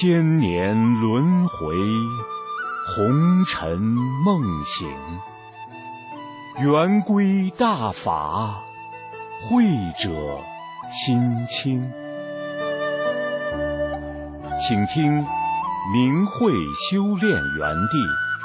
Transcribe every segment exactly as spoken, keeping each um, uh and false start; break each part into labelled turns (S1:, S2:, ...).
S1: 千年轮回，红尘梦醒，圆规大法，慧者心清。请听明慧修炼园地。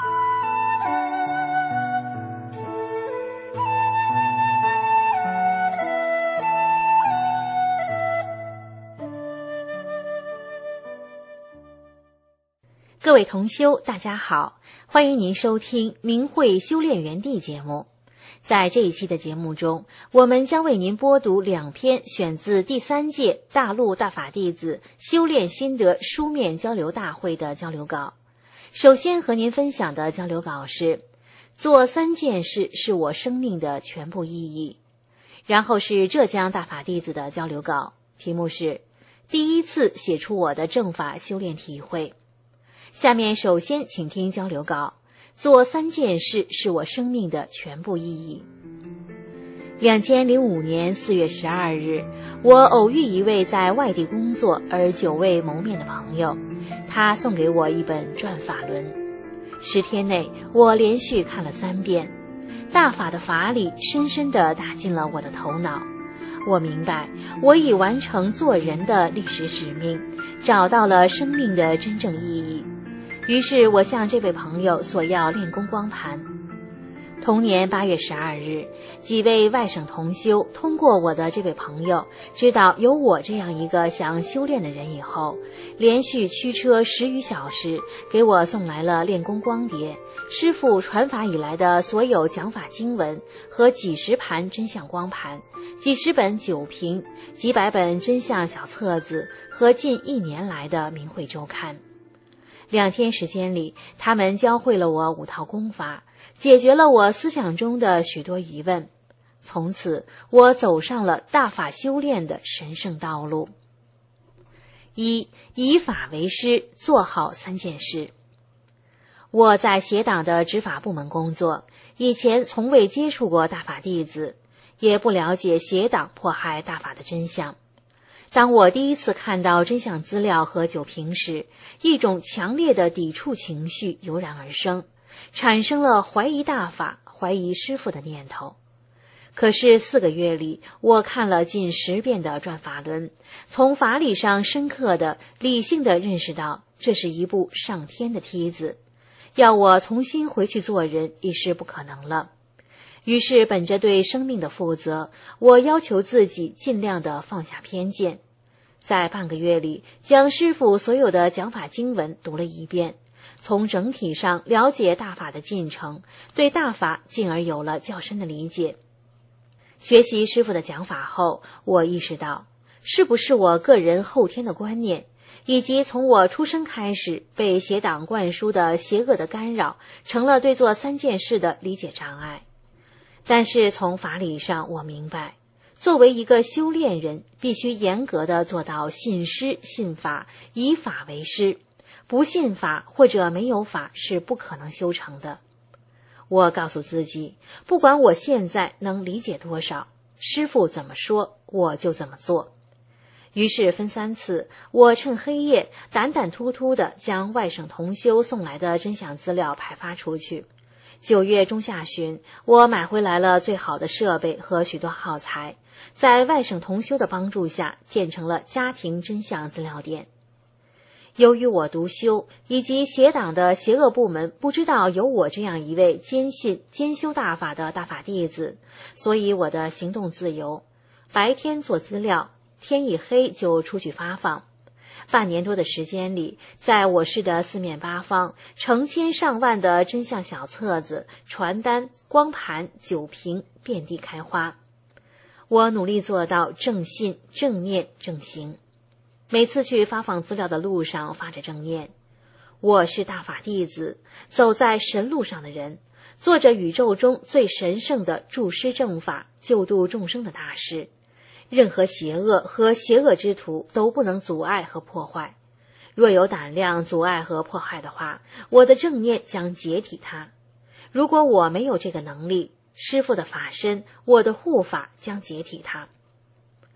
S2: 各位同修，大家好，欢迎您收听明慧修炼园地节目。在这一期的节目中，我们将为您播读两篇选自第三届大陆大法弟子修炼心得书面交流大会的交流稿。首先和您分享的交流稿是做三件事是我生命的全部意义。然后是浙江大法弟子的交流稿，题目是第一次写出我的正法修炼体会。下面首先请听交流稿，做三件事是我生命的全部意义。二千零五年四月十二日，我偶遇一位在外地工作而久未谋面的朋友，他送给我一本转法轮。十天内，我连续看了三遍，大法的法理深深地打进了我的头脑。我明白，我已完成做人的历史使命，找到了生命的真正意义。于是我向这位朋友索要练功光盘。同年八月十二日，几位外省同修通过我的这位朋友知道有我这样一个想修炼的人以后，连续驱车十余小时给我送来了练功光碟、师父传法以来的所有讲法经文和几十盘真相光盘、几十本酒瓶、几百本真相小册子和近一年来的明慧周刊。两天时间里，他们教会了我五套功法，解决了我思想中的许多疑问。从此，我走上了大法修炼的神圣道路。一、以法为师，做好三件事。我在协党的执法部门工作，以前从未接触过大法弟子，也不了解协党迫害大法的真相。当我第一次看到真相资料和酒瓶时，一种强烈的抵触情绪油然而生，产生了怀疑大法、怀疑师父的念头。可是四个月里，我看了近十遍的转法轮，从法理上深刻的、理性的认识到，这是一部上天的梯子，要我重新回去做人已是不可能了。于是本着对生命的负责，我要求自己尽量的放下偏见。在半个月里，将师父所有的讲法经文读了一遍，从整体上了解大法的进程，对大法进而有了较深的理解。学习师父的讲法后，我意识到，是不是我个人后天的观念，以及从我出生开始被邪党灌输的邪恶的干扰，成了对做三件事的理解障碍。但是从法理上，我明白，作为一个修炼人，必须严格地做到信师信法，以法为师，不信法或者没有法是不可能修成的。我告诉自己，不管我现在能理解多少，师父怎么说，我就怎么做。于是分三次，我趁黑夜胆胆突突地将外省同修送来的真相资料派发出去。九月中下旬，我买回来了最好的设备和许多耗材，在外省同修的帮助下，建成了家庭真相资料点。由于我独修，以及邪党的邪恶部门不知道有我这样一位坚信兼修大法的大法弟子，所以我的行动自由，白天做资料，天一黑就出去发放。半年多的时间里，在我市的四面八方，成千上万的真相小册子、传单、光盘、酒瓶遍地开花。我努力做到正信、正念、正行。每次去发放资料的路上发着正念，我是大法弟子，走在神路上的人，做着宇宙中最神圣的助师正法、救度众生的大事。任何邪恶和邪恶之徒都不能阻碍和破坏。若有胆量阻碍和迫害的话，我的正念将解体它。如果我没有这个能力，师父的法身，我的护法将解体它。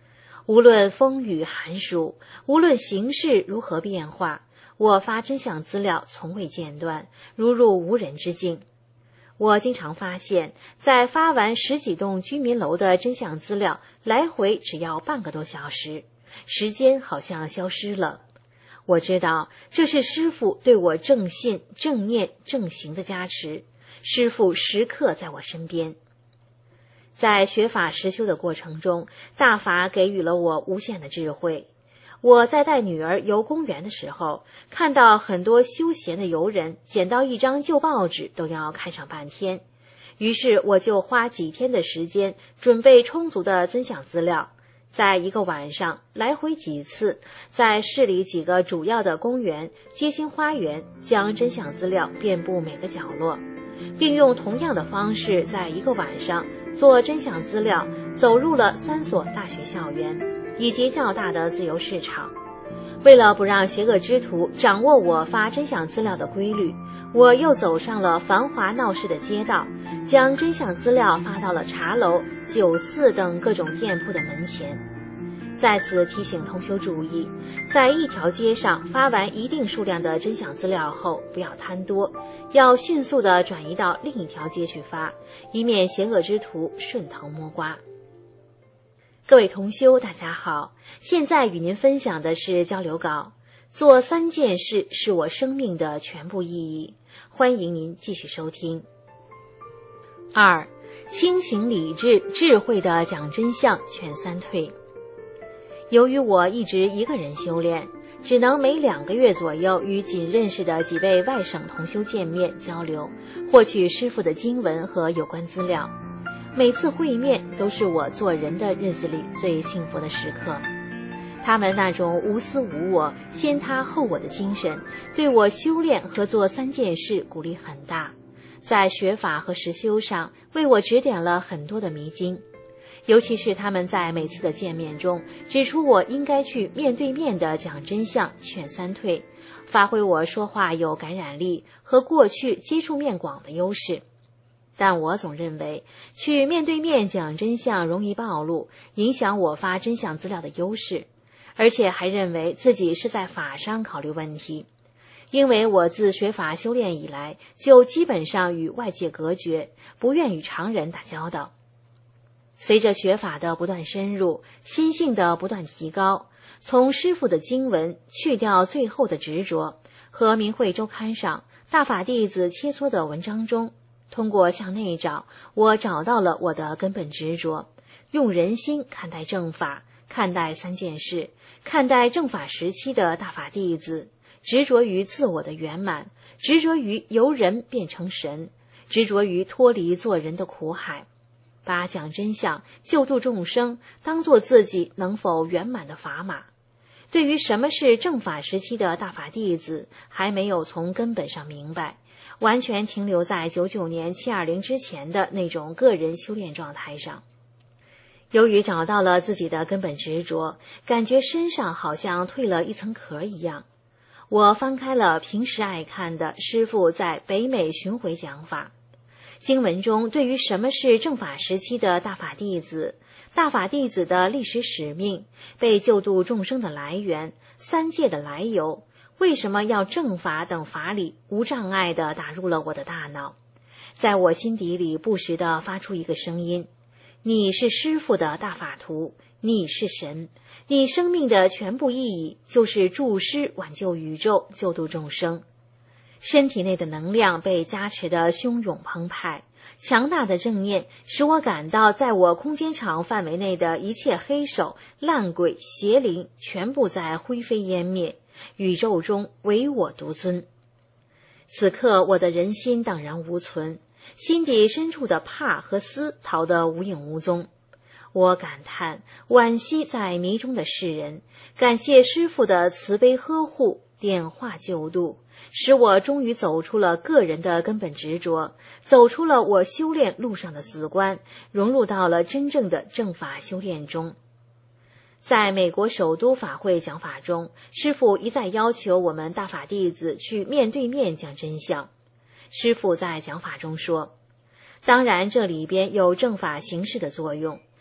S2: 无论风雨寒暑，无论形势如何变化，我发真相资料从未间断，如入无人之境。我经常发现，在发完十几栋居民楼的真相资料，来回只要半个多小时，时间好像消失了。我知道这是师父对我正信、正念、正行的加持，师父时刻在我身边。在学法实修的过程中，大法给予了我无限的智慧。我在带女儿游公园的时候，看到很多休闲的游人捡到一张旧报纸都要看上半天，于是我就花几天的时间准备充足的真相资料，在一个晚上来回几次，在市里几个主要的公园、街心花园将真相资料遍布每个角落，并用同样的方式在一个晚上做真相资料走入了三所大学校园以及较大的自由市场。为了不让邪恶之徒掌握我发真相资料的规律，我又走上了繁华闹市的街道，将真相资料发到了茶楼、酒肆等各种店铺的门前。在此提醒同修注意，在一条街上发完一定数量的真相资料后，不要贪多，要迅速地转移到另一条街去发，以免邪恶之徒顺藤摸瓜。各位同修大家好，现在与您分享的是交流稿，做三件事是我生命的全部意义，欢迎您继续收听。二，清醒理智智慧的讲真相劝三退。由于我一直一个人修炼，只能每两个月左右与仅认识的几位外省同修见面交流，获取师父的经文和有关资料。每次会面都是我做人的日子里最幸福的时刻。他们那种无私无我、先他后我的精神，对我修炼和做三件事鼓励很大，在学法和实修上为我指点了很多的迷津。尤其是他们在每次的见面中指出我应该去面对面的讲真相劝三退，发挥我说话有感染力和过去接触面广的优势。但我总认为去面对面讲真相容易暴露，影响我发真相资料的优势，而且还认为自己是在法上考虑问题。因为我自学法修炼以来，就基本上与外界隔绝，不愿与常人打交道。随着学法的不断深入，心性的不断提高，从师父的经文去掉最后的执着，和明慧周刊上大法弟子切磋的文章中，通过向内找，我找到了我的根本执着，用人心看待正法，看待三件事，看待正法时期的大法弟子，执着于自我的圆满，执着于由人变成神，执着于脱离做人的苦海，把讲真相、救度众生当作自己能否圆满的砝码。对于什么是正法时期的大法弟子，还没有从根本上明白，完全停留在九九年七二零之前的那种个人修炼状态上。由于找到了自己的根本执着，感觉身上好像褪了一层壳一样。我翻开了平时爱看的师父在北美巡回讲法，经文中对于什么是正法时期的大法弟子，大法弟子的历史使命，被救度众生的来源，三界的来由，为什么要正法等法理无障碍地打入了我的大脑，在我心底里不时地发出一个声音：你是师父的大法徒，你是神，你生命的全部意义就是助师挽救宇宙，救度众生。身体内的能量被加持得汹涌澎湃，强大的正念使我感到在我空间场范围内的一切黑手、烂鬼、邪灵全部在灰飞烟灭，宇宙中唯我独尊。此刻我的人心荡然无存，心底深处的怕和思逃得无影无踪。我感叹惋惜在迷中的世人，感谢师父的慈悲呵护，点化救度，使我终于走出了个人的根本执着，走出了我修炼路上的死关，融入到了真正的正法修炼中。在美国首都法会讲法中，师父一再要求我们大法弟子去面对面讲真相。师父在讲法中说，当然这里边有正法形式的作用，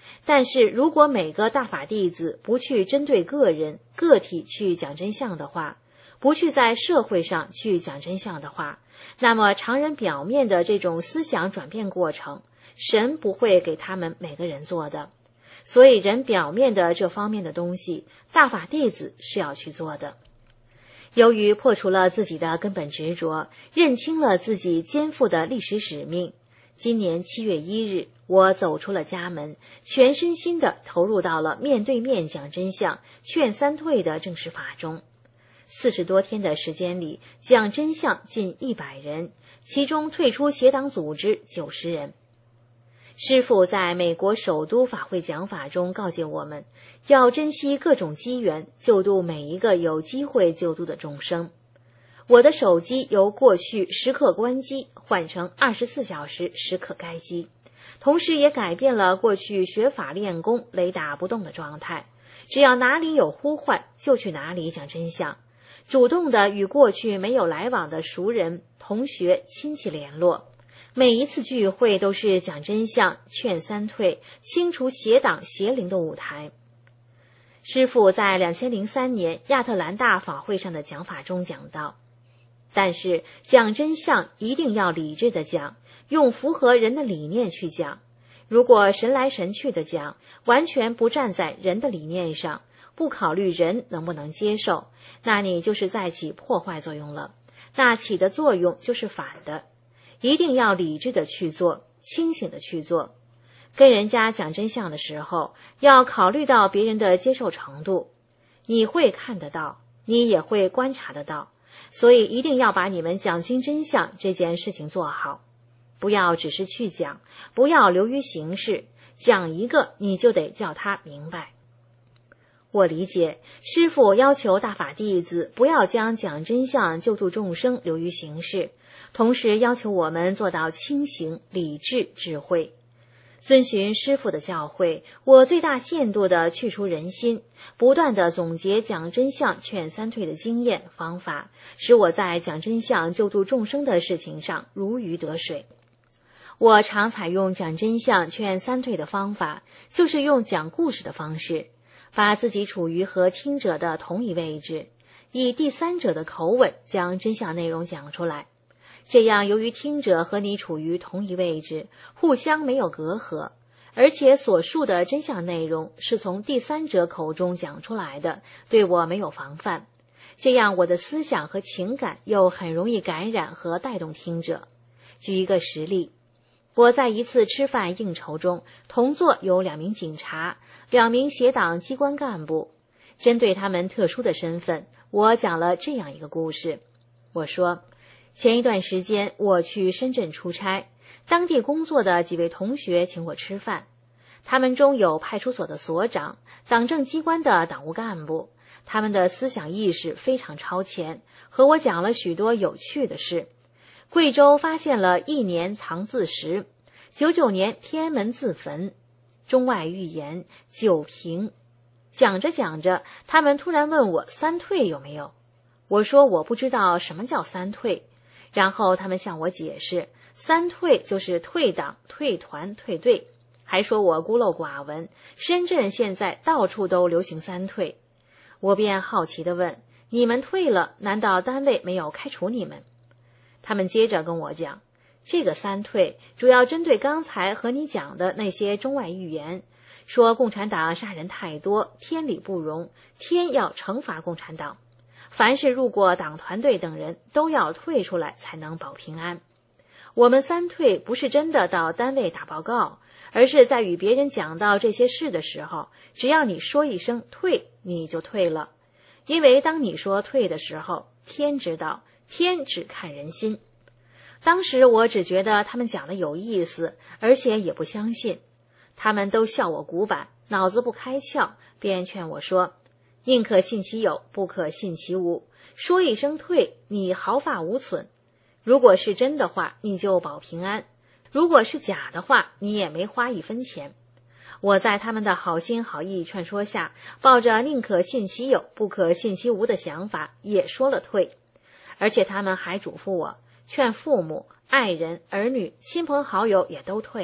S2: 但是如果每个大法弟子不去针对个人、个体去讲真相的话，不去在社会上去讲真相的话，那么常人表面的这种思想转变过程，神不会给他们每个人做的。所以人表面的这方面的东西，大法弟子是要去做的。由于破除了自己的根本执着，认清了自己肩负的历史使命，今年七月一日，我走出了家门，全身心地投入到了面对面讲真相、劝三退的正式法中。四十多天的时间里，讲真相近一百人，其中退出邪党组织九十人。师父在美国首都法会讲法中告诫我们，要珍惜各种机缘，救度每一个有机会救度的众生。我的手机由过去时刻关机换成二十四小时时刻开机，同时也改变了过去学法练功雷打不动的状态，只要哪里有呼唤就去哪里讲真相，主动的与过去没有来往的熟人、同学、亲戚联络。每一次聚会都是讲真相、劝三退、清除邪党邪灵的舞台。师父在二千零三年亚特兰大法会上的讲法中讲到，但是讲真相一定要理智的讲，用符合人的理念去讲。如果神来神去的讲，完全不站在人的理念上，不考虑人能不能接受，那你就是在起破坏作用了，那起的作用就是反的。一定要理智的去做，清醒的去做。跟人家讲真相的时候，要考虑到别人的接受程度。你会看得到，你也会观察得到，所以一定要把你们讲清真相这件事情做好。不要只是去讲，不要流于形式，讲一个你就得叫他明白。我理解，师父要求大法弟子不要将讲真相救度众生流于形式，同时要求我们做到清醒、理智、智慧。遵循师父的教诲，我最大限度地去除人心，不断地总结讲真相劝三退的经验方法，使我在讲真相救度众生的事情上如鱼得水。我常采用讲真相劝三退的方法，就是用讲故事的方式，把自己处于和听者的同一位置，以第三者的口吻将真相内容讲出来。这样由于听者和你处于同一位置，互相没有隔阂，而且所述的真相内容是从第三者口中讲出来的，对我没有防范，这样我的思想和情感又很容易感染和带动听者。举一个实例，我在一次吃饭应酬中，同座有两名警察，两名邪党机关干部。针对他们特殊的身份，我讲了这样一个故事。我说，前一段时间我去深圳出差，当地工作的几位同学请我吃饭，他们中有派出所的所长、党政机关的党务干部，他们的思想意识非常超前，和我讲了许多有趣的事。贵州发现了一年藏字石，九九年天安门自焚，中外预言，九平。讲着讲着，他们突然问我三退有没有，我说我不知道什么叫三退，然后他们向我解释，三退就是退党、退团、退队，还说我孤陋寡闻，深圳现在到处都流行三退。我便好奇地问，你们退了，难道单位没有开除你们？他们接着跟我讲，这个三退主要针对刚才和你讲的那些中外预言，说共产党杀人太多，天理不容，天要惩罚共产党，凡是入过党团队等人都要退出来才能保平安。我们三退不是真的到单位打报告，而是在与别人讲到这些事的时候，只要你说一声退，你就退了。因为当你说退的时候，天知道，天只看人心。当时我只觉得他们讲的有意思，而且也不相信。他们都笑我古板，脑子不开窍，便劝我说，宁可信其有，不可信其无。说一声退，你毫发无损。如果是真的话，你就保平安；如果是假的话，你也没花一分钱。我在他们的好心好意劝说下，抱着宁可信其有，不可信其无的想法，也说了退。而且他们还嘱咐我，劝父母、爱人、儿女、亲朋好友也都退了，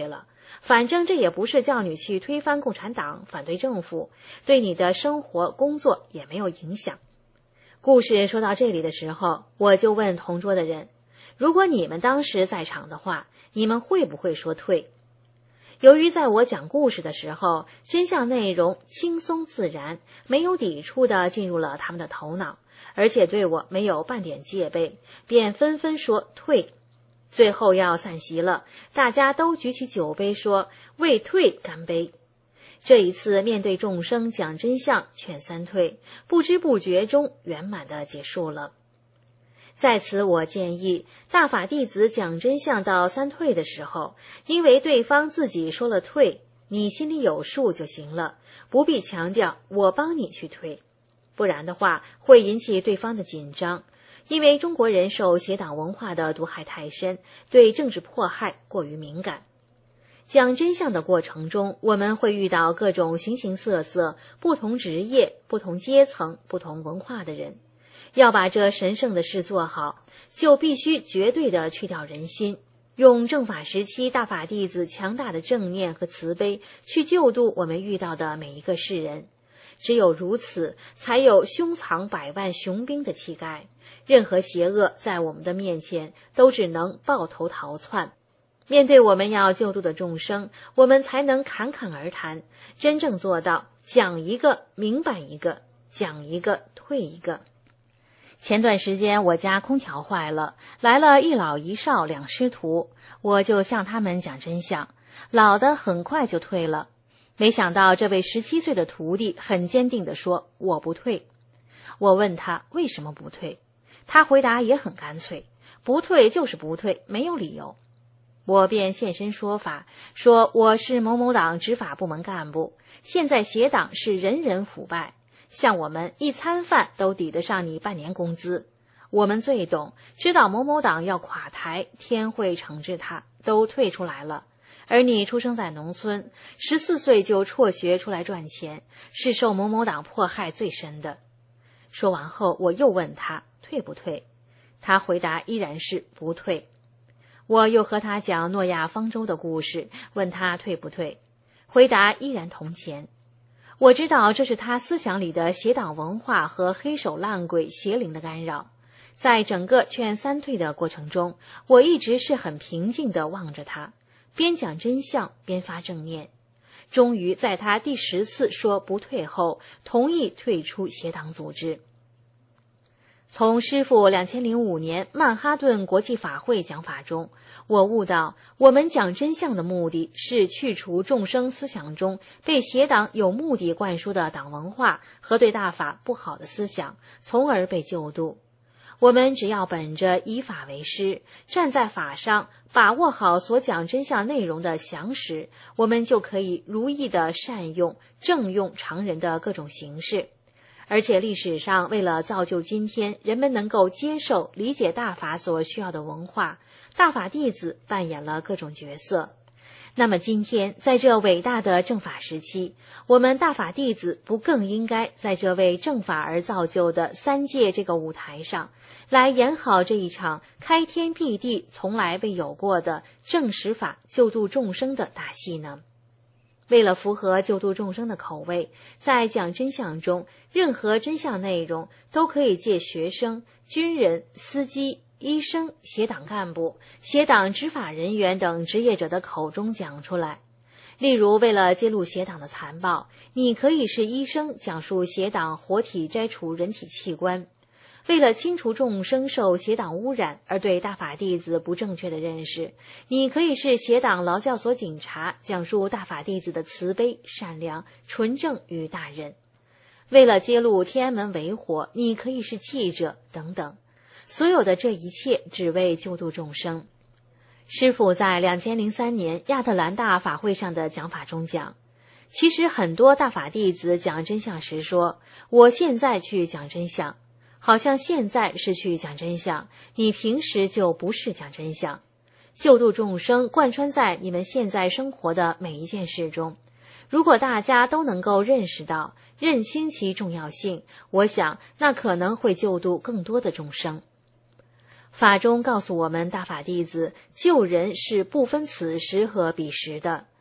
S2: 反正这也不是叫你去推翻共产党，反对政府，对你的生活工作也没有影响。故事说到这里的时候，我就问同桌的人，如果你们当时在场的话，你们会不会说退？由于在我讲故事的时候，真相内容轻松自然，没有抵触地进入了他们的头脑，而且对我没有半点戒备，便纷纷说退。最后要散席了，大家都举起酒杯说为退干杯。这一次面对众生讲真相劝三退，不知不觉中圆满地结束了。在此我建议大法弟子讲真相到三退的时候，因为对方自己说了退，你心里有数就行了，不必强调我帮你去退，不然的话会引起对方的紧张。因为中国人受邪党文化的毒害太深，对政治迫害过于敏感。讲真相的过程中，我们会遇到各种形形色色、不同职业、不同阶层、不同文化的人。要把这神圣的事做好，就必须绝对地去掉人心，用正法时期大法弟子强大的正念和慈悲去救度我们遇到的每一个世人。只有如此，才有胸藏百万雄兵的气概。任何邪恶在我们的面前都只能抱头逃窜。面对我们要救度的众生，我们才能侃侃而谈，真正做到讲一个明白一个，讲一个退一个。前段时间我家空调坏了，来了一老一少两师徒，我就向他们讲真相。老的很快就退了，没想到这位十七岁的徒弟很坚定地说我不退。我问他为什么不退，他回答也很干脆，不退就是不退，没有理由。我便现身说法，说我是某某党执法部门干部，现在邪党是人人腐败，像我们一餐饭都抵得上你半年工资，我们最懂，知道某某党要垮台，天会惩治他，都退出来了。而你出生在农村，十四岁就辍学出来赚钱，是受某某党迫害最深的。说完后，我又问他退不退，他回答依然是不退。我又和他讲诺亚方舟的故事，问他退不退，回答依然铜钱。我知道这是他思想里的邪党文化和黑手烂鬼邪灵的干扰。在整个劝三退的过程中，我一直是很平静地望着他，边讲真相边发正念。终于在他第十次说不退后，同意退出邪党组织。从师父两千零五年曼哈顿国际法会讲法中，我悟到我们讲真相的目的是去除众生思想中被邪党有目的灌输的党文化和对大法不好的思想，从而被救度。我们只要本着以法为师，站在法上，把握好所讲真相内容的详实，我们就可以如意地善用正用常人的各种形式。而且历史上为了造就今天人们能够接受理解大法所需要的文化，大法弟子扮演了各种角色。那么今天在这伟大的正法时期，我们大法弟子不更应该在这为正法而造就的三界这个舞台上，来演好这一场开天辟地从来未有过的正实法救度众生的大戏呢？为了符合救度众生的口味，在讲真相中，任何真相内容都可以借学生、军人、司机、医生、邪党干部、邪党执法人员等职业者的口中讲出来。例如，为了揭露邪党的残暴，你可以是医生讲述邪党活体摘除人体器官；为了清除众生受邪党污染而对大法弟子不正确的认识，你可以是邪党劳教所警察，讲述大法弟子的慈悲、善良、纯正与大忍；为了揭露天安门为火，你可以是记者等等。所有的这一切只为救度众生。师父在两千零三年亚特兰大法会上的讲法中讲，其实很多大法弟子讲真相时说，我现在去讲真相，好像现在是去讲真相，你平时就不是讲真相。救度众生贯穿在你们现在生活的每一件事中，如果大家都能够认识到、认清其重要性，我想那可能会救度更多的众生。法中告诉我们大法弟子，救人是不分此时和彼时的。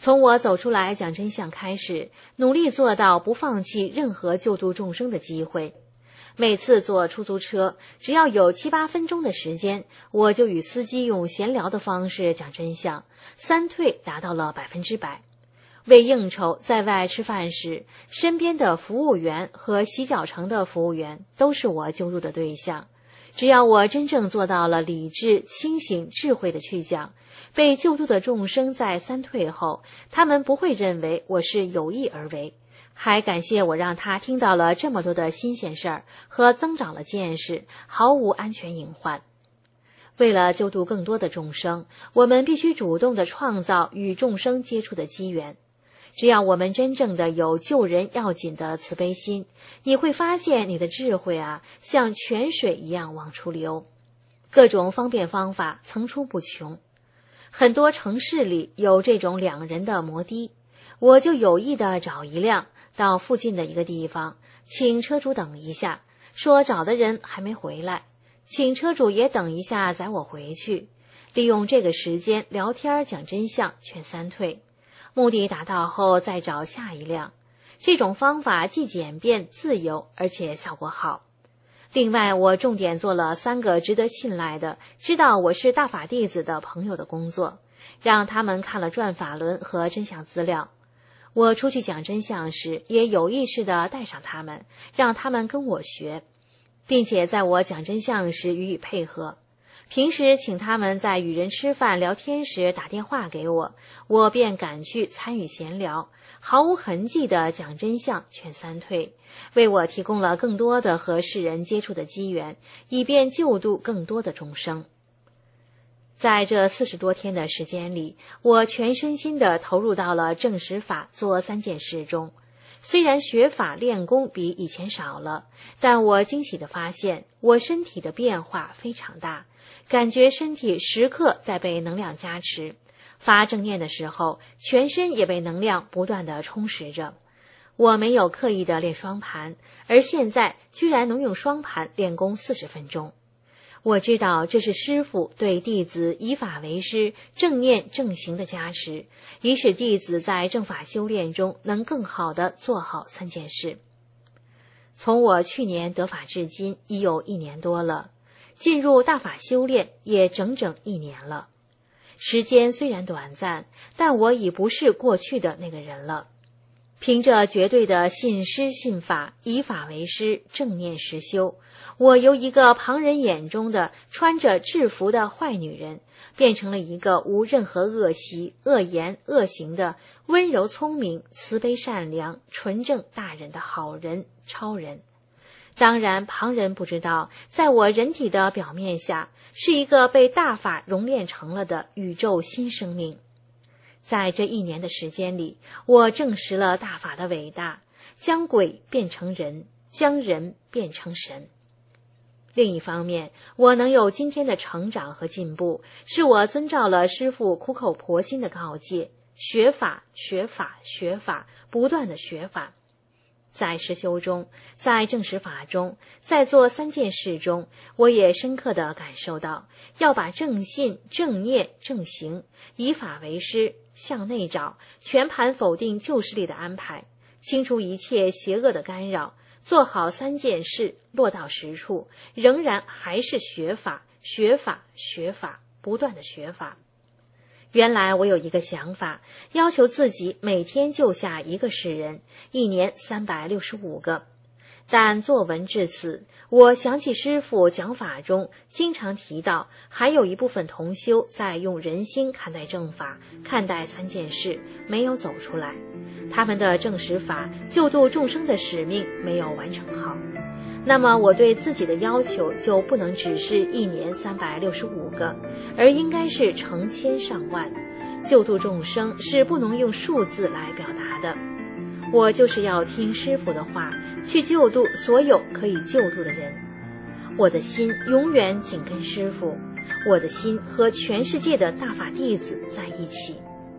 S2: 从我走出来讲真相开始，努力做到不放弃任何救度众生的机会。每次坐出租车，只要有七八分钟的时间，我就与司机用闲聊的方式讲真相，三退达到了百分之百。为应酬，在外吃饭时，身边的服务员和洗脚城的服务员都是我救助的对象。只要我真正做到了理智、清醒、智慧的去讲，被救助的众生在三退后，他们不会认为我是有意而为，还感谢我让他听到了这么多的新鲜事儿和增长了见识，毫无安全隐患。为了救度更多的众生，我们必须主动地创造与众生接触的机缘。只要我们真正的有救人要紧的慈悲心，你会发现你的智慧啊，像泉水一样往出流。各种方便方法层出不穷。很多城市里有这种两人的摩的，我就有意的找一辆，到附近的一个地方，请车主等一下，说找的人还没回来，请车主也等一下载我回去，利用这个时间聊天讲真相，劝三退。目的达到后再找下一辆，这种方法既简便自由，而且效果好。另外，我重点做了三个值得信赖的、知道我是大法弟子的朋友的工作，让他们看了转法轮和真相资料。我出去讲真相时，也有意识地带上他们，让他们跟我学，并且在我讲真相时予以配合。平时请他们在与人吃饭聊天时打电话给我，我便赶去参与闲聊，毫无痕迹地讲真相，劝三退，为我提供了更多的和世人接触的机缘，以便救度更多的众生。在这四十多天的时间里，我全身心地投入到了正实法做三件事中。虽然学法练功比以前少了，但我惊喜地发现，我身体的变化非常大，感觉身体时刻在被能量加持，发正念的时候，全身也被能量不断地充实着。我没有刻意地练双盘，而现在居然能用双盘练功四十分钟。我知道这是师父对弟子以法为师、正念正行的加持，以使弟子在正法修炼中能更好地做好三件事。从我去年得法至今已有一年多了，进入大法修炼也整整一年了。时间虽然短暂，但我已不是过去的那个人了。凭着绝对的信师信法，以法为师，正念实修，我由一个旁人眼中的穿着制服的坏女人，变成了一个无任何恶习、恶言、恶行的温柔聪明、慈悲善良、纯正大人的好人、超人。当然，旁人不知道，在我人体的表面下，是一个被大法熔炼成了的宇宙新生命。在这一年的时间里，我证实了大法的伟大，将鬼变成人，将人变成神。另一方面，我能有今天的成长和进步，是我遵照了师父苦口婆心的告诫，学法学法学法，不断的学法。在实修中，在正实法中，在做三件事中，我也深刻地感受到，要把正信、正念、正行，以法为师，向内找，全盘否定旧势力的安排，清除一切邪恶的干扰，做好三件事，落到实处，仍然还是学法、学法、学法，不断的学法。原来我有一个想法，要求自己每天救下一个世人，一年三百六十五个。但作文至此，我想起师父讲法中经常提到，还有一部分同修在用人心看待正法，看待三件事，没有走出来。他们的正实法救度众生的使命没有完成好。那么我对自己的要求就不能只是一年三百六十五个，而应该是成千上万。救度众生是不能用数字来表达的。我就是要听师父的话，去救度所有可以救度的人。我的心永远紧跟师父，我的心和全世界的大法弟子在一起。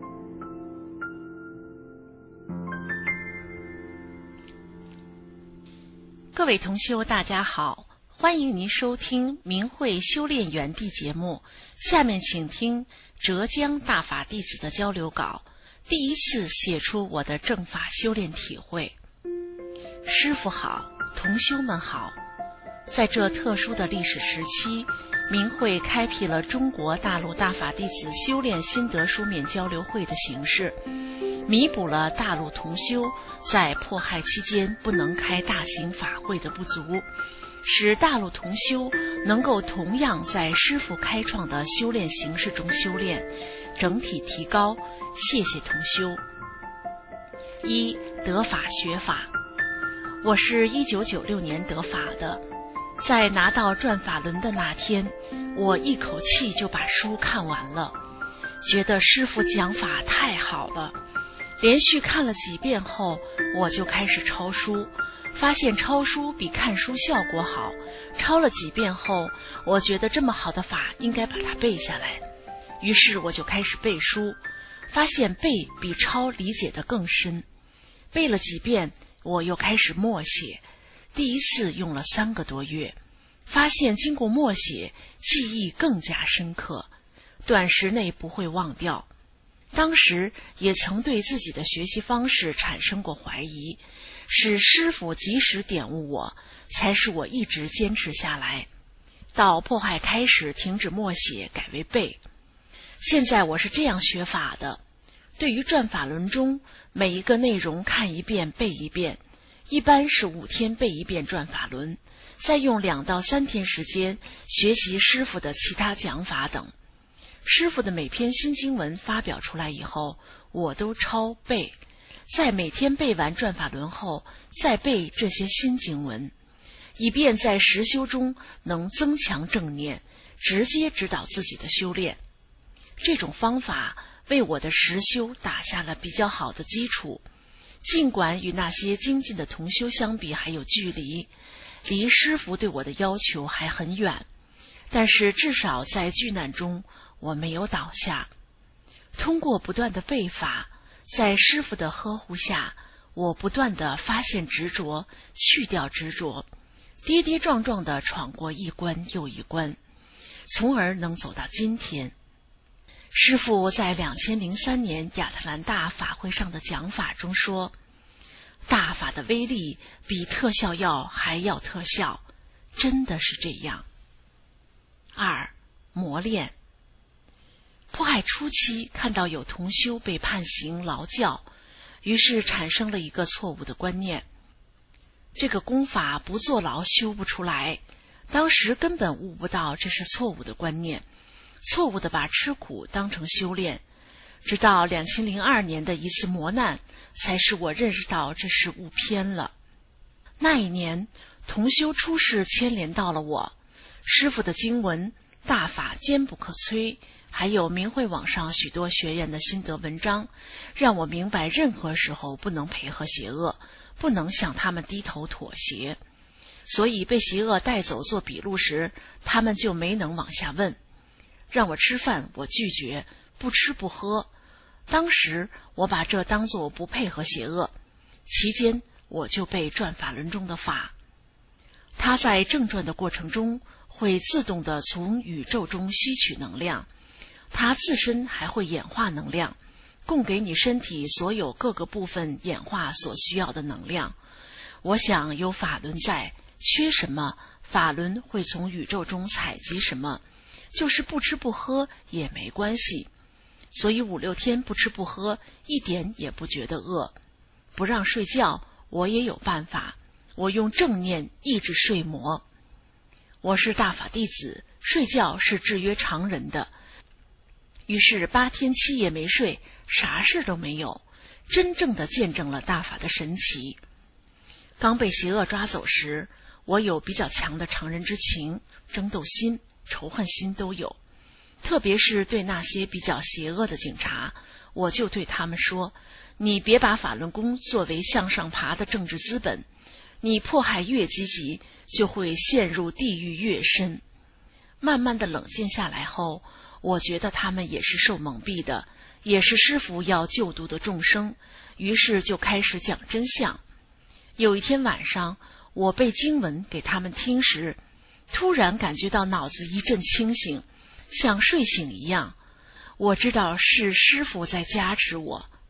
S3: 各位同修大家好，欢迎您收听明慧修炼园地节目，下面请听浙江大法弟子的交流稿， 第一次写出我的正法修炼体会。师父好，同修们好。在这特殊的历史时期，明慧开辟了中国大陆大法弟子修炼心得书面交流会的形式，弥补了大陆同修在迫害期间不能开大型法会的不足，使大陆同修能够同样在师父开创的修炼形式中修炼，整体提高。谢谢同修。一、得法学法。我是一九九六年得法的，在拿到转法轮的那天，我一口气就把书看完了，觉得师父讲法太好了。连续看了几遍后，我就开始抄书，发现抄书比看书效果好。抄了几遍后，我觉得这么好的法应该把它背下来，于是我就开始背书，发现背比抄理解得更深。背了几遍，我又开始默写，第一次用了三个多月，发现经过默写，记忆更加深刻，短时内不会忘掉。当时也曾对自己的学习方式产生过怀疑，是师父及时点悟我，才使我一直坚持下来。到迫害开始停止默写，改为背。现在我是这样学法的，对于转法轮中每一个内容看一遍背一遍，一般是五天背一遍转法轮，再用两到三天时间学习师父的其他讲法等。师父的每篇新经文发表出来以后，我都抄背，在每天背完转法轮后，再背这些新经文，以便在实修中能增强正念，直接指导自己的修炼。这种方法为我的实修打下了比较好的基础，尽管与那些精进的同修相比还有距离，离师父对我的要求还很远，但是至少在巨难中我没有倒下。通过不断的背法，在师父的呵护下，我不断地发现执着，去掉执着，跌跌撞撞地闯过一关又一关，从而能走到今天。师父在两千零三年亚特兰大法会上的讲法中说，大法的威力比特效药还要特效，真的是这样。二、磨练。迫害初期看到有同修被判刑劳教，于是产生了一个错误的观念，这个功法不坐牢修不出来。当时根本悟不到这是错误的观念，错误地把吃苦当成修炼，直到两千零二年的一次磨难，才使我认识到这是悟偏了。那一年同修出事牵连到了我，师父的经文大法坚不可摧，还有明慧网上许多学员的心得文章，让我明白任何时候不能配合邪恶，不能向他们低头妥协。所以被邪恶带走做笔录时，他们就没能往下问。让我吃饭，我拒绝，不吃不喝。当时我把这当作不配合邪恶，期间我就被转法轮中的法。它在正转的过程中会自动地从宇宙中吸取能量，它自身还会演化能量，供给你身体所有各个部分演化所需要的能量。我想有法轮在，缺什么法轮会从宇宙中采集什么，就是不吃不喝也没关系。所以五六天不吃不喝，一点也不觉得饿。不让睡觉，我也有办法，我用正念抑制睡魔。我是大法弟子，睡觉是制约常人的。于是八天七夜没睡，啥事都没有，真正的见证了大法的神奇。刚被邪恶抓走时，我有比较强的常人之情，争斗心、仇恨心都有。特别是对那些比较邪恶的警察，我就对他们说，你别把法轮功作为向上爬的政治资本，你迫害越积极，就会陷入地狱越深。慢慢的冷静下来后，我觉得他们也是受蒙蔽的，也是师父要救度的众生，于是就开始讲真相。有一天晚上，我背经文给他们听时，突然感觉到脑子一阵清醒，像睡醒一样。我知道是师父在加持我，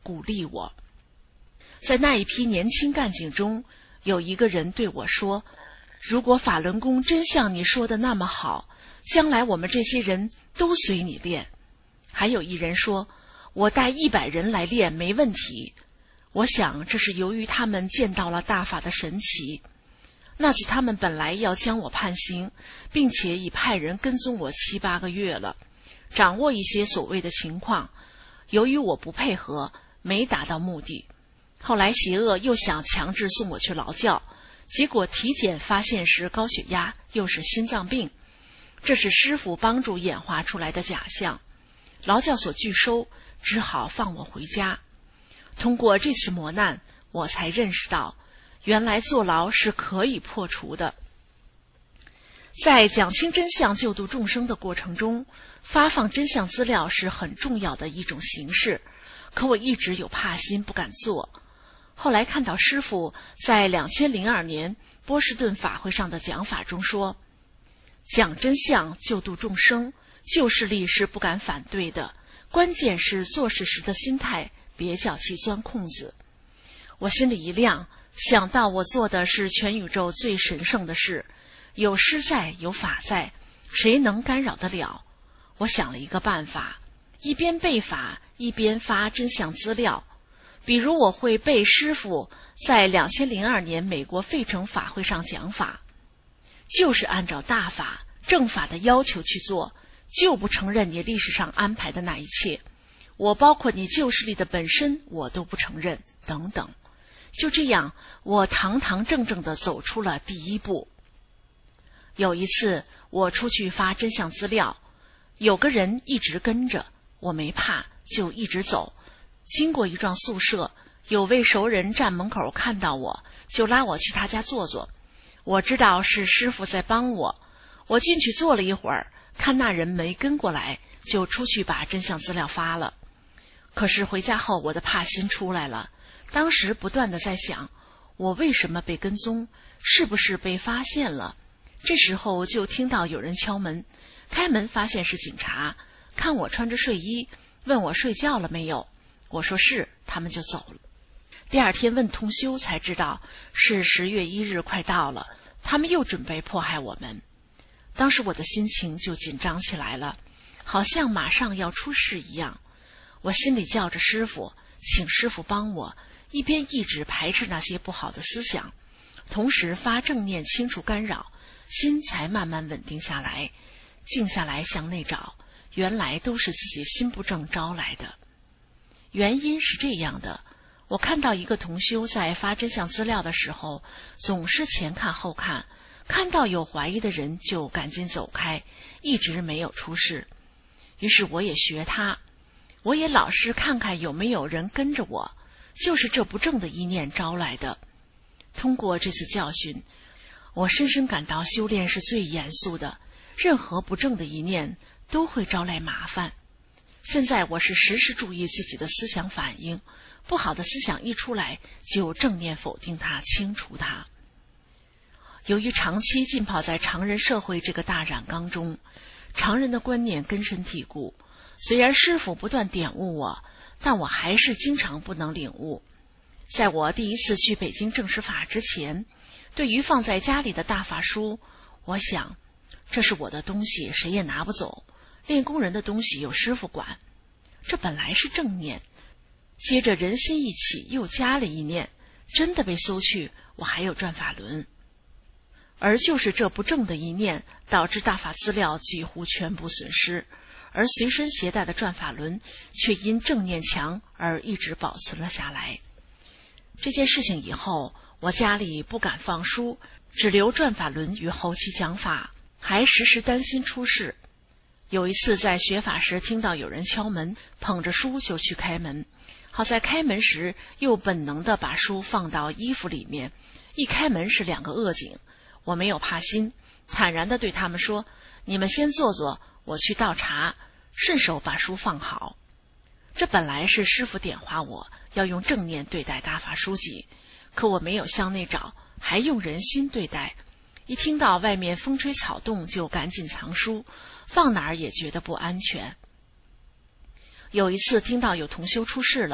S3: 鼓励我。在那一批年轻干警中，有一个人对我说，如果法轮功真像你说的那么好，将来我们这些人都随你练。还有一人说，我带一百人来练没问题。我想这是由于他们见到了大法的神奇。那次他们本来要将我判刑，并且已派人跟踪我七八个月了，掌握一些所谓的情况。由于我不配合，没达到目的。后来邪恶又想强制送我去劳教，结果体检发现是高血压，又是心脏病。这是师父帮助演化出来的假象。劳教所拒收，只好放我回家。通过这次磨难，我才认识到，原来坐牢是可以破除的。在讲清真相救度众生的过程中，发放真相资料是很重要的一种形式，可我一直有怕心，不敢做。后来看到师父在两千零二年波士顿法会上的讲法中说，讲真相救度众生，旧势力是不敢反对的，关键是做事时的心态，别叫其钻空子。我心里一亮，想到我做的是全宇宙最神圣的事，有师在，有法在，谁能干扰得了？我想了一个办法，一边背法，一边发真相资料。比如我会背师父在两千零二年美国费城法会上讲法，就是按照大法正法的要求去做，就不承认你历史上安排的那一切，我包括你旧势力的本身我都不承认，等等。就这样，我堂堂正正地走出了第一步。有一次我出去发真相资料，有个人一直跟着我，没怕，就一直走。经过一幢宿舍，有位熟人站门口看到我，就拉我去他家坐坐。我知道是师父在帮我，我进去坐了一会儿，看那人没跟过来，就出去把真相资料发了。可是回家后，我的怕心出来了。当时不断地在想，我为什么被跟踪？是不是被发现了？这时候就听到有人敲门，开门发现是警察，看我穿着睡衣，问我睡觉了没有。我说是，他们就走了。第二天问通修才知道，是十月一日快到了，他们又准备迫害我们。当时我的心情就紧张起来了，好像马上要出事一样。我心里叫着师父，请师父帮我，一边一直排斥那些不好的思想，同时发正念清除干扰，心才慢慢稳定下来。静下来向内找，原来都是自己心不正招来的。原因是这样的，我看到一个同修在发真相资料的时候，总是前看后看，看到有怀疑的人就赶紧走开，一直没有出事。于是我也学他，我也老是看看有没有人跟着我，就是这不正的意念招来的。通过这次教训，我深深感到修炼是最严肃的，任何不正的意念都会招来麻烦。现在我是时时注意自己的思想反应，不好的思想一出来，就正念否定它，清除它。由于长期浸泡在常人社会这个大染缸中，常人的观念根深蒂固，虽然师父不断点悟我，但我还是经常不能领悟。在我第一次去北京证实法之前，对于放在家里的大法书，我想这是我的东西，谁也拿不走，练功人的东西有师父管，这本来是正念。接着人心一起又加了一念，真的被搜去，我还有转法轮。而就是这不正的一念，导致大法资料几乎全部损失，而随身携带的转法轮却因正念强而一直保存了下来。这件事情以后，我家里不敢放书，只留转法轮与后期讲法，还时时担心出事。有一次在学法时听到有人敲门，捧着书就去开门，好在开门时又本能地把书放到衣服里面，一开门是两个恶警。我没有怕心，坦然地对他们说，你们先坐坐，我去倒茶，顺手把书放好。这本来是师父点化我要用正念对待大法书籍，可我没有向内找，还用人心对待。一听到外面风吹草动，就赶紧藏书，放哪儿也觉得不安全。有一次听到有同修出事了，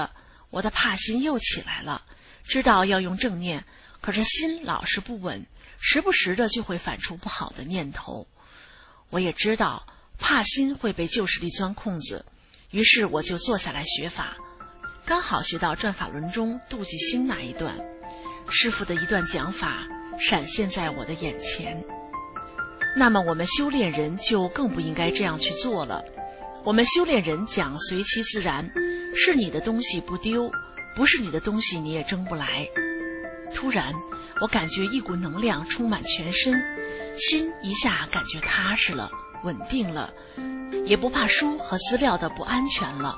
S3: 我的怕心又起来了，知道要用正念，可是心老是不稳，时不时的就会反出不好的念头。我也知道怕心会被旧势力钻空子，于是我就坐下来学法，刚好学到转法轮中妒忌心那一段，师父的一段讲法闪现在我的眼前。那么我们修炼人就更不应该这样去做了。我们修炼人讲随其自然，是你的东西不丢，不是你的东西你也争不来。突然我感觉一股能量充满全身，心一下感觉踏实了，稳定了，也不怕书和资料的不安全了。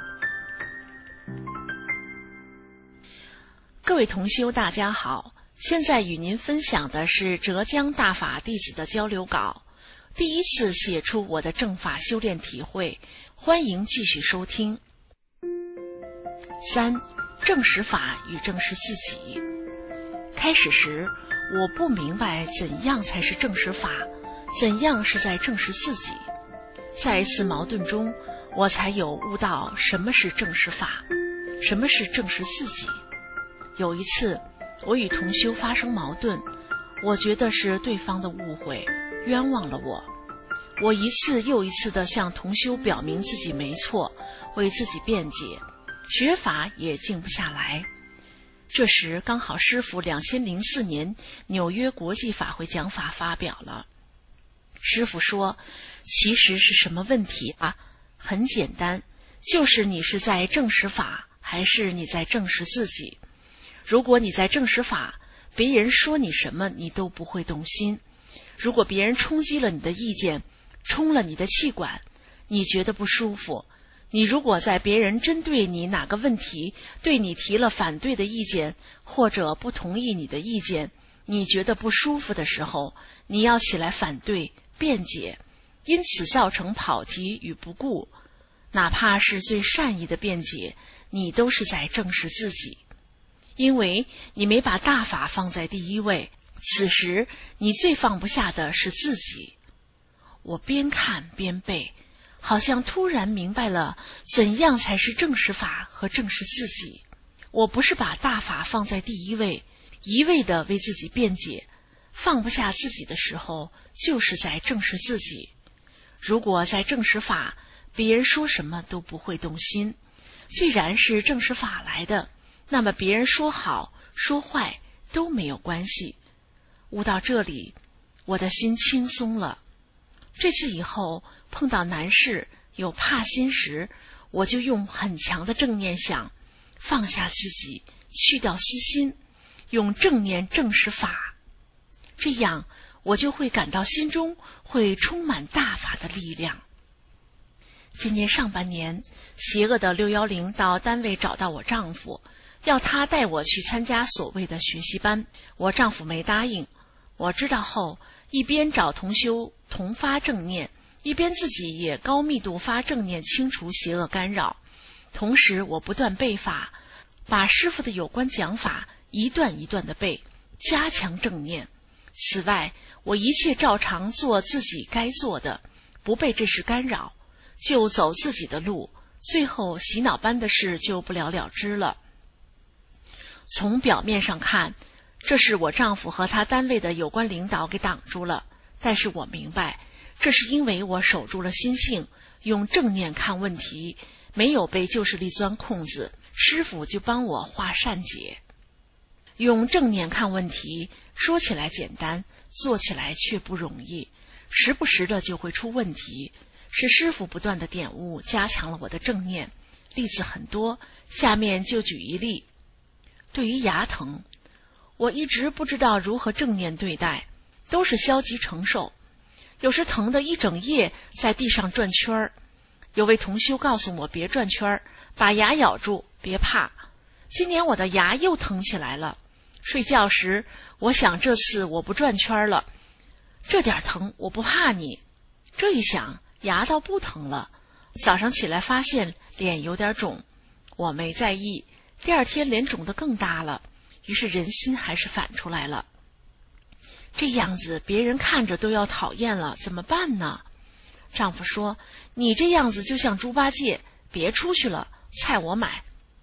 S3: 各位同修大家好，现在与您分享的是浙江大法弟子的交流稿，第一次写出我的正法修炼体会，欢迎继续收听。三、正实法与正实自己。开始时我不明白怎样才是正实法，怎样是在正实自己。在一次矛盾中，我才有悟到什么是正实法，什么是正实自己。有一次我与同修发生矛盾，我觉得是对方的误会，冤枉了我。我一次又一次地向同修表明自己没错，为自己辩解，学法也静不下来。这时刚好师父两千零四年纽约国际法会讲法发表了。师父说，其实是什么问题啊？很简单，就是你是在正实法，还是你在正实自己。如果你在正实法，别人说你什么你都不会动心。如果别人冲击了你的意见，冲了你的气管，你觉得不舒服。你如果在别人针对你哪个问题对你提了反对的意见，或者不同意你的意见，你觉得不舒服的时候，你要起来反对辩解，因此造成跑题与不顾。哪怕是最善意的辩解，你都是在正视自己，因为你没把大法放在第一位，此时你最放不下的是自己。我边看边背，好像突然明白了怎样才是正实法和正视自己。我不是把大法放在第一位，一味地为自己辩解，放不下自己的时候，就是在正视自己。如果在正实法，别人说什么都不会动心。既然是正实法来的，那么别人说好说坏都没有关系。悟到这里，我的心轻松了。这次以后碰到难事有怕心时，我就用很强的正念想，放下自己，去掉私心，用正念正实法，这样我就会感到心中会充满大法的力量。今年上半年，邪恶的六一零到单位找到我丈夫，要他带我去参加所谓的学习班，我丈夫没答应。我知道后，一边找同修同发正念，一边自己也高密度发正念，清除邪恶干扰。同时我不断背法，把师父的有关讲法一段一段的背，加强正念。此外，我一切照常做自己该做的，不被这事干扰，就走自己的路，最后洗脑班的事就不了了之了。从表面上看，这是我丈夫和他单位的有关领导给挡住了，但是我明白，这是因为我守住了心性，用正念看问题，没有被旧势力钻空子，师父就帮我化善解。用正念看问题，说起来简单，做起来却不容易，时不时的就会出问题，是师父不断的点悟，加强了我的正念。例子很多，下面就举一例。对于牙疼，我一直不知道如何正念对待，都是消极承受，有时疼得一整夜在地上转圈儿。有位同修告诉我别转圈儿，把牙咬住，别怕。今年我的牙又疼起来了，睡觉时我想这次我不转圈了，这点疼我不怕你。这一想，牙倒不疼了。早上起来发现脸有点肿，我没在意，第二天脸肿得更大了，于是人心还是反出来了。这样子别人看着都要讨厌了，怎么办呢？丈夫说，你这样子就像猪八戒，别出去了，菜我买。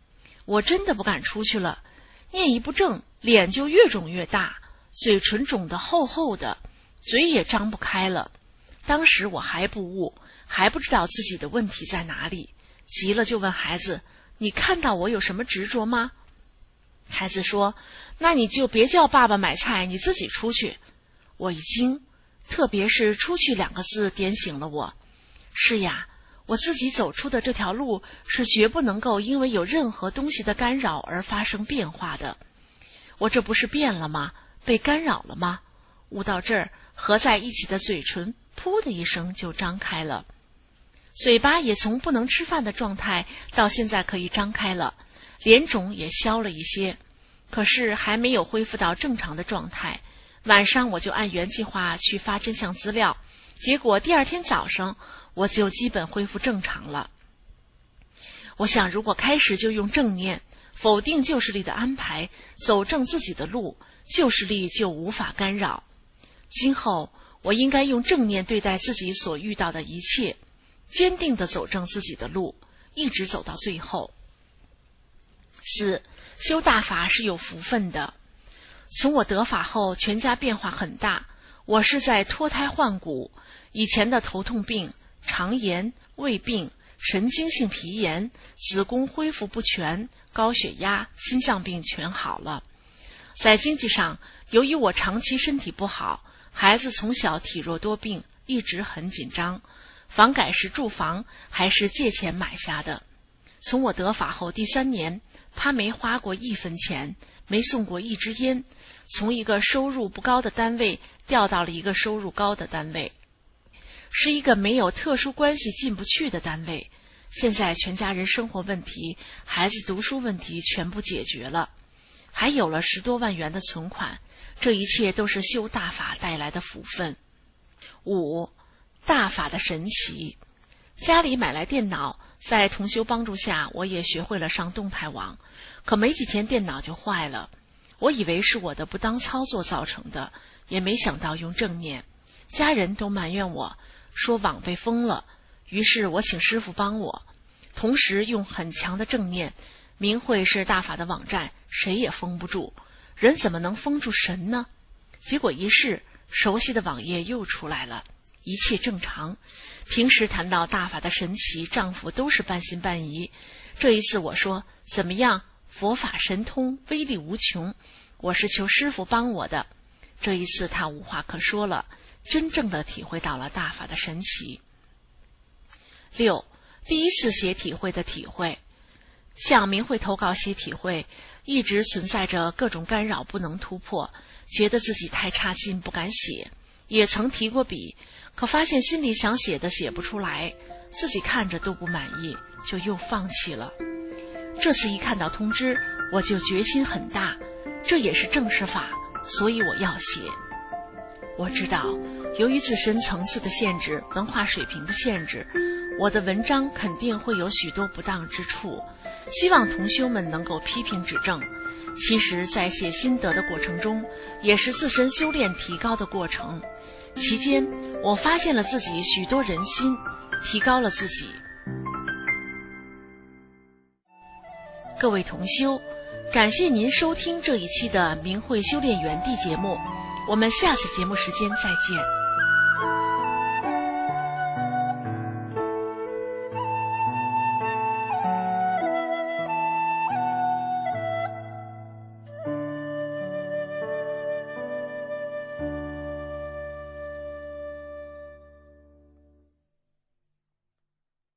S3: 我真的不敢出去了，念一不正，脸就越肿越大，嘴唇肿得厚厚的，嘴也张不开了。当时我还不悟，还不知道自己的问题在哪里，急了就问孩子，你看到我有什么执着吗？孩子说，那你就别叫爸爸买菜，你自己出去。我一惊，特别是出去两个字点醒了我。是呀，我自己走出的这条路是绝不能够因为有任何东西的干扰而发生变化的。我这不是变了吗？被干扰了吗？悟到这儿，合在一起的嘴唇噗的一声就张开了，嘴巴也从不能吃饭的状态到现在可以张开了，脸肿也消了一些，可是还没有恢复到正常的状态。晚上我就按原计划去发真相资料，结果第二天早上我就基本恢复正常了。我想如果开始就用正念否定旧势力的安排，走正自己的路，旧势力就无法干扰。今后我应该用正念对待自己所遇到的一切，坚定地走正自己的路，一直走到最后。四，修大法是有福分的。从我得法后，全家变化很大。我是在脱胎换骨，以前的头痛病、肠炎、胃病、神经性皮炎、子宫恢复不全、高血压、心脏病全好了。在经济上，由于我长期身体不好，孩子从小体弱多病，一直很紧张。房改是住房，还是借钱买下的。从我得法后第三年，他没花过一分钱，没送过一支烟，从一个收入不高的单位调到了一个收入高的单位，是一个没有特殊关系进不去的单位。现在全家人生活问题、孩子读书问题全部解决了，还有了十多万元的存款，这一切都是修大法带来的福分。五，大法的神奇。家里买来电脑，在同修帮助下，我也学会了上动态网，可没几天电脑就坏了。我以为是我的不当操作造成的，也没想到用正念。家人都埋怨我，说网被封了，于是我请师父帮我，同时用很强的正念。明慧是大法的网站，谁也封不住，人怎么能封住神呢？结果一试，熟悉的网页又出来了，一切正常。平时谈到大法的神奇，丈夫都是半信半疑。这一次我说，怎么样？佛法神通，威力无穷，我是求师父帮我的。这一次他无话可说了，真正的体会到了大法的神奇。六，第一次写体会的体会。向明慧投稿写体会，一直存在着各种干扰不能突破，觉得自己太差劲不敢写，也曾提过笔，可发现心里想写的写不出来，自己看着都不满意，就又放弃了。这次一看到通知，我就决心很大，这也是正式法，所以我要写。我知道，由于自身层次的限制、文化水平的限制，我的文章肯定会有许多不当之处，希望同修们能够批评指正。其实在写心得的过程中，也是自身修炼提高的过程，期间我发现了自己许多人心，提高了自己。各位同修，感谢您收听这一期的明慧修炼园地节目，我们下次节目时间再见。